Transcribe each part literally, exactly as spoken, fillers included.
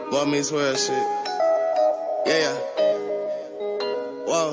Boy means swear shit. Yeah, yeah. Whoa.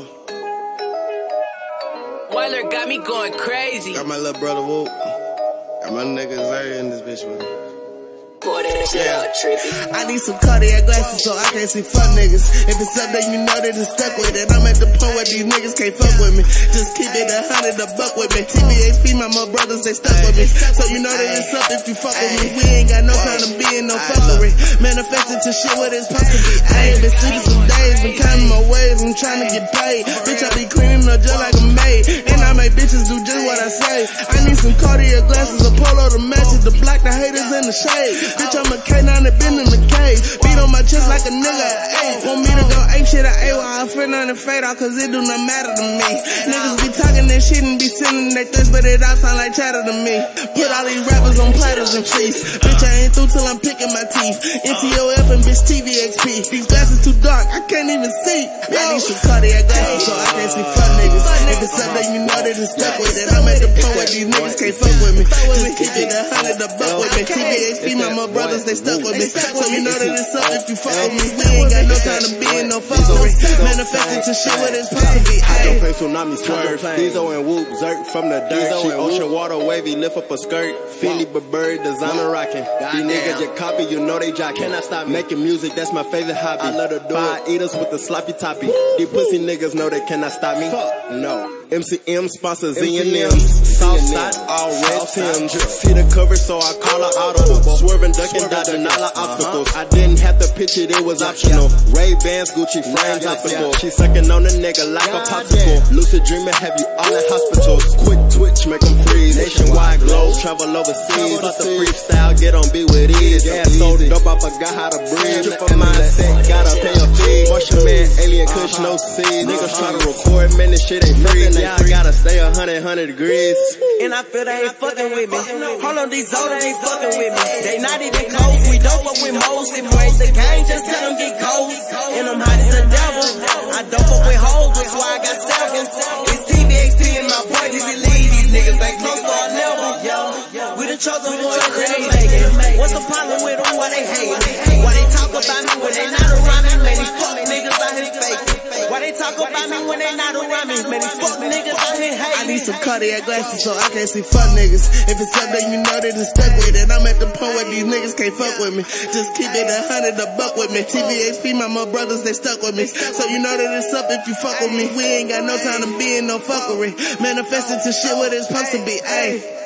Weiler got me going crazy. Got my little brother Whoop. Got my niggas Zay in this bitch with me. Boy, that shit all trippy. I need some cardiac glasses so I can't see fuck niggas. If it's something you know that it's stuck with it, I'm at the point where these niggas can't fuck with me. Just keep it a hundred a buck with me. T V H P, my mother brothers, they stuck with me. So you know that it's up if you fuck with me. We ain't got no time to be in no fuckery. Manifesting to shit what it's supposed to be. I ain't been sleeping some days, been counting my ways, I'm trying to get paid. Bitch, I be cleaning up just like a maid. And I make bitches do just what I say. I need some cardiac glasses, a polo to match it, to block the haters in the shade. Bitch, I'm a K nine that been in the cage. Beat on my chest like a nigga at eight. Want me to go ape shit at eight while I feel on the fade off, cause it do not matter to me. Niggas be talking that shit and be sending their thirst, but it all sound like chatter to me. Put all these rappers on platters and fleece. Bitch, I ain't through till I'm picking my teeth. N T O F and bitch T V X P. These glasses too dark, I can't even see. I need some cardiac glasses so I can't see fuck niggas. If it's something you know that it's stuck with it, I'm at the point where these niggas can't fuck with me. Just keep it a hundred a buck with me. T V X P, my mother brothers, they stuck with me. So you know that it's up if you fuck with me. We ain't got no time to be in no fuckery. Manifesting to shit what it's supposed to be. I don't play tsunami swerve. Diesel and Whoop, Zerk from the dirt. She ocean water wavy, lift up a skirt. Philly Burberry, designer rockin'. These niggas just copy, you know they jock. Can I stop making music? That's my favorite hobby. I love to do it. Eaters with the sloppy toppy. These pussy niggas know they cannot stop me. No. M C M sponsors Z and M's. Southside, all red Tims. See the cover, so I call her audible. Swerving, ducking, dodging all the obstacles. I didn't have to pitch it, it was optional. Ray-Bans, Gucci frames, optical. She sucking on a nigga like a popsicle. Lucid dreaming, have you all in hospitals. Quick twitch, make them freeze. Nationwide globe, travel overseas. Bust the freestyle, get on beat with ease. Gas so dope, I forgot how to breathe. Trip a mindset, gotta pay a fee. Martian man, alien kush, no seeds. Niggas try to record, man, this shit ain't free. Yeah, I gotta stay a hundred, hundred degrees. And I feel they ain't fucking with me. Hold on, these older ain't fucking with me. They not even close. We don't fuck with most. Embrace the game, just tell them get cold. And I'm hot as a devil. I don't fuck with hoes, that's why I got sevens. It's T V X P and my boy, these elite. These niggas ain't close to our level. We the chosen ones that they make. What's the problem with them? Why they hate me? Why they talk about me when they not around me? Man, these fuck niggas out here fake. Why they talk about me when they not around me? Man, these fuck niggas out here hate. I need some cardiac glasses so I can't see fuck niggas. If it's something you know that it's stuck with it, I'm at the point where these niggas can't fuck with me. Just keep it a hundred a buck with me. T V H P, my mother brothers, they stuck with me. So you know that it's up if you fuck with me. We ain't got no time to be in no fuckery. Manifesting to shit what it's supposed to be. Ayy.